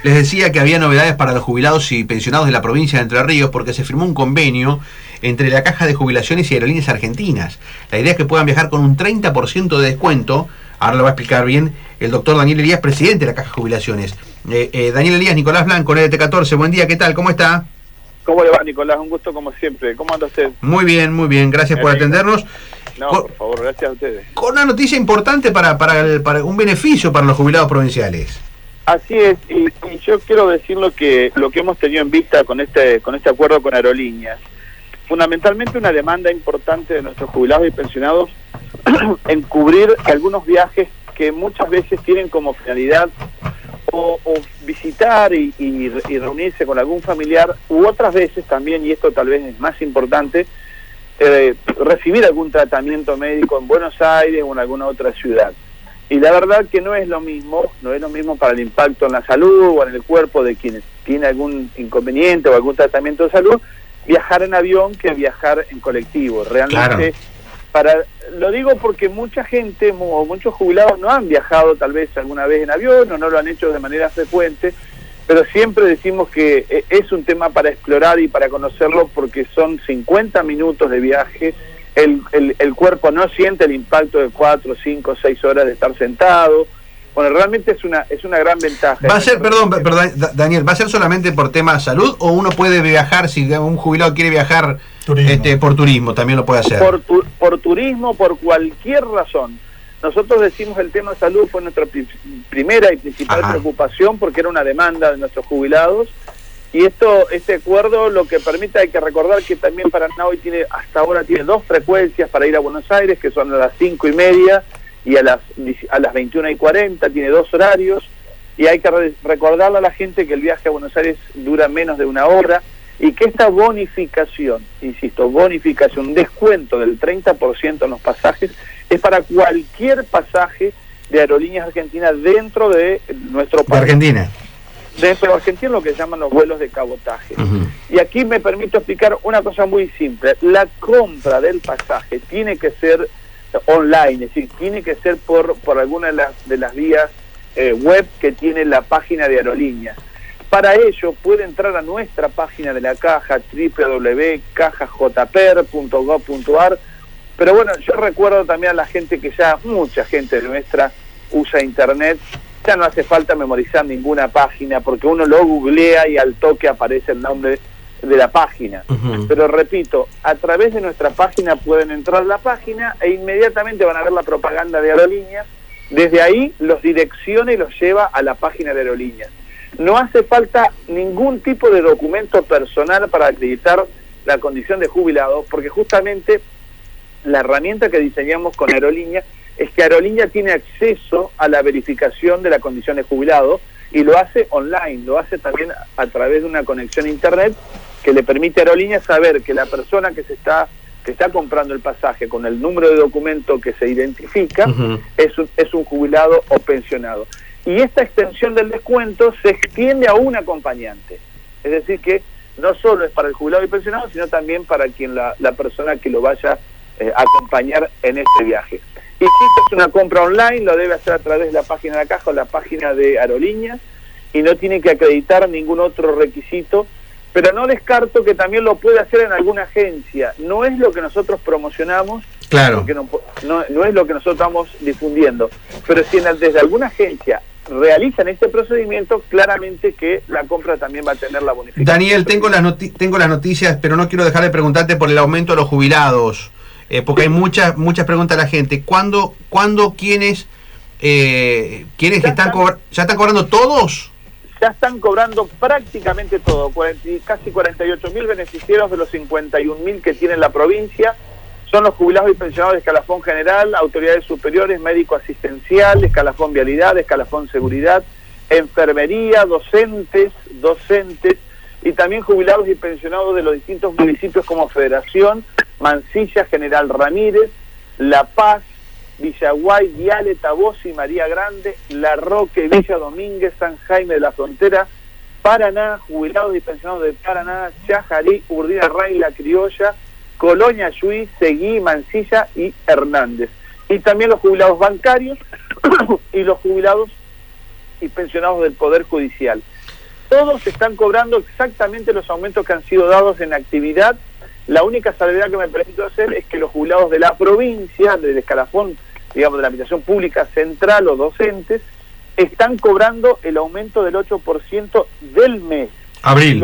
Les decía que había novedades para los jubilados y pensionados de la provincia de Entre Ríos porque se firmó un convenio entre la Caja de Jubilaciones y Aerolíneas Argentinas. La idea es que puedan viajar con un 30% de descuento. Ahora lo va a explicar bien el doctor Daniel Elías, presidente de la Caja de Jubilaciones. Daniel Elías, Nicolás Blanco, NT14, buen día, ¿qué tal? ¿Cómo está? ¿Cómo le va, Nicolás? Un gusto como siempre. ¿Cómo anda usted? Muy bien, gracias por atendernos. No, por favor, gracias a ustedes. Con una noticia importante para un beneficio para los jubilados provinciales. Así es, y yo quiero decir lo que hemos tenido en vista con este acuerdo con Aerolíneas. Fundamentalmente una demanda importante de nuestros jubilados y pensionados en cubrir algunos viajes que muchas veces tienen como finalidad o visitar y reunirse con algún familiar, u otras veces también, y esto tal vez es más importante, recibir algún tratamiento médico en Buenos Aires o en alguna otra ciudad. Y la verdad que no es lo mismo para el impacto en la salud o en el cuerpo de quienes tiene algún inconveniente o algún tratamiento de salud, viajar en avión que viajar en colectivo. Realmente, claro. Lo digo porque mucha gente o muchos jubilados no han viajado tal vez alguna vez en avión o no lo han hecho de manera frecuente, pero siempre decimos que es un tema para explorar y para conocerlo porque son 50 minutos de viaje. El cuerpo no siente el impacto de 4, 5, 6 horas de estar sentado. Bueno, realmente es una gran ventaja. Va a ser, perdón, Daniel, ¿va a ser solamente por tema de salud o uno puede viajar, si un jubilado quiere viajar por turismo, también lo puede hacer? Por turismo, por cualquier razón. Nosotros decimos el tema de salud fue nuestra primera y principal preocupación porque era una demanda de nuestros jubilados. Y este acuerdo lo que permite, hay que recordar que también Paraná hoy hasta ahora tiene 2 frecuencias para ir a Buenos Aires, que son a las 5:30 y a las 21:40, tiene 2 horarios, y hay que recordarle a la gente que el viaje a Buenos Aires dura menos de 1 hora, y que esta bonificación, insisto, descuento del 30% en los pasajes, es para cualquier pasaje de Aerolíneas Argentinas dentro de nuestro país. Argentina. Dentro de Argentina, lo que llaman los vuelos de cabotaje. Y aquí me permito explicar una cosa muy simple. La compra del pasaje tiene que ser online, es decir, tiene que ser por alguna de las vías web que tiene la página de Aerolíneas. Para ello puede entrar a nuestra página de la Caja, www.cajajper.gov.ar. Pero bueno, yo recuerdo también a la gente que ya, mucha gente de nuestra usa internet. Ya no hace falta memorizar ninguna página porque uno lo googlea y al toque aparece el nombre de la página. Pero repito, a través de nuestra página pueden entrar a la página e inmediatamente van a ver la propaganda de Aerolíneas. Desde ahí los direcciona y los lleva a la página de Aerolíneas. No hace falta ningún tipo de documento personal para acreditar la condición de jubilado, porque justamente la herramienta que diseñamos con Aerolíneas es que Aerolíneas tiene acceso a la verificación de la condición de jubilado y lo hace online, lo hace también a través de una conexión a internet que le permite a Aerolíneas saber que la persona que está comprando el pasaje con el número de documento que se identifica es un jubilado o pensionado. Y esta extensión del descuento se extiende a un acompañante, es decir que no solo es para el jubilado y pensionado, sino también para quien la persona que lo vaya a acompañar en este viaje. Y si es una compra online, lo debe hacer a través de la página de la Caja o la página de Aerolíneas y no tiene que acreditar ningún otro requisito, pero no descarto que también lo puede hacer en alguna agencia. No es lo que nosotros promocionamos, claro, porque no es lo que nosotros estamos difundiendo, pero si desde alguna agencia realizan este procedimiento, claramente que la compra también va a tener la bonificación. Daniel, tengo las noticias, pero no quiero dejar de preguntarte por el aumento de los jubilados. Porque hay muchas preguntas de la gente. ¿Cuándo quiénes que están cobrando todos? Ya están cobrando prácticamente todo. Casi 48.000 beneficiarios de los 51.000 que tiene la provincia. Son los jubilados y pensionados de escalafón general, autoridades superiores, médico asistencial, escalafón vialidad, escalafón seguridad, enfermería, docentes, y también jubilados y pensionados de los distintos municipios como Federación, Mansilla, General Ramírez, La Paz, Villaguay, Viale, Tabosi, María Grande, La Roque, Villa Domínguez, San Jaime de la Frontera, Paraná, jubilados y pensionados de Paraná, Chajarí, Urdina Ray, La Criolla, Colonia Yuí, Seguí, Mansilla y Hernández. Y también los jubilados bancarios y los jubilados y pensionados del Poder Judicial. todos están cobrando exactamente los aumentos que han sido dados en actividad. La única salvedad que me permito hacer es que los jubilados de la provincia, del escalafón, digamos, de la administración pública central o docentes, están cobrando el aumento del 8% del mes. Abril.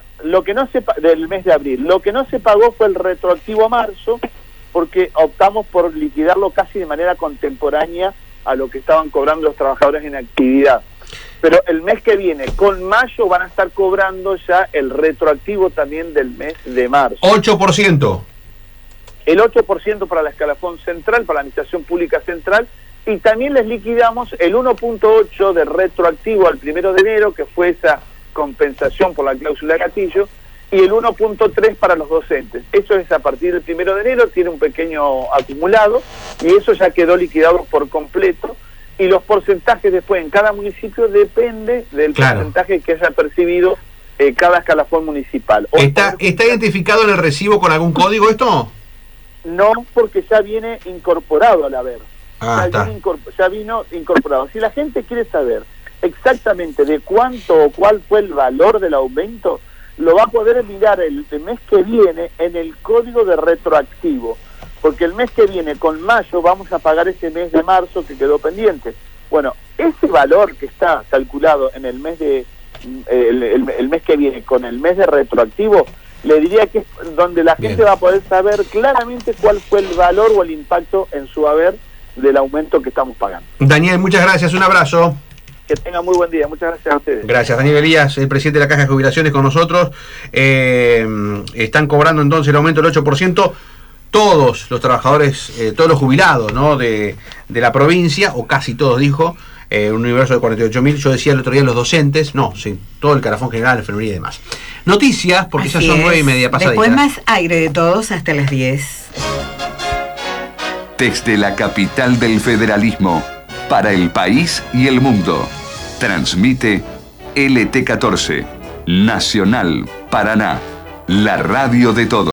Del mes de abril. Lo que no se pagó fue el retroactivo a marzo, porque optamos por liquidarlo casi de manera contemporánea a lo que estaban cobrando los trabajadores en actividad. Pero el mes que viene, con mayo, van a estar cobrando ya el retroactivo también del mes de marzo. 8%. El 8% para la escalafón central, para la administración pública central, y también les liquidamos el 1.8 de retroactivo al 1 de enero, que fue esa compensación por la cláusula gatillo, y el 1.3 para los docentes. Eso es a partir del 1 de enero, tiene un pequeño acumulado, y eso ya quedó liquidado por completo, y los porcentajes después en cada municipio depende del porcentaje que haya percibido cada escalafón municipal. ¿Está identificado en el recibo con algún código esto? No, porque ya viene incorporado al haber. Ya vino incorporado. Si la gente quiere saber exactamente de cuánto o cuál fue el valor del aumento, lo va a poder mirar el mes que viene en el código de retroactivo, porque el mes que viene, con mayo, vamos a pagar ese mes de marzo que quedó pendiente. Bueno, ese valor que está calculado en el mes de el mes que viene con el mes de retroactivo, le diría que es donde la gente va a poder saber claramente cuál fue el valor o el impacto en su haber del aumento que estamos pagando. Daniel, muchas gracias, un abrazo. Que tenga muy buen día, muchas gracias a ustedes. Gracias, Daniel Elías, el presidente de la Caja de Jubilaciones con nosotros. Están cobrando entonces el aumento del 8%. Todos los trabajadores, todos los jubilados, ¿no?, de la provincia, o casi todos, dijo, un universo de 48.000. Yo decía el otro día los docentes, no, sí, todo el escalafón general, enfermería y demás. Noticias, porque así ya son 9:30 pasaditas. Después más aire de todos hasta las 10. Desde la capital del federalismo, para el país y el mundo, transmite LT14, Nacional Paraná, la radio de todos.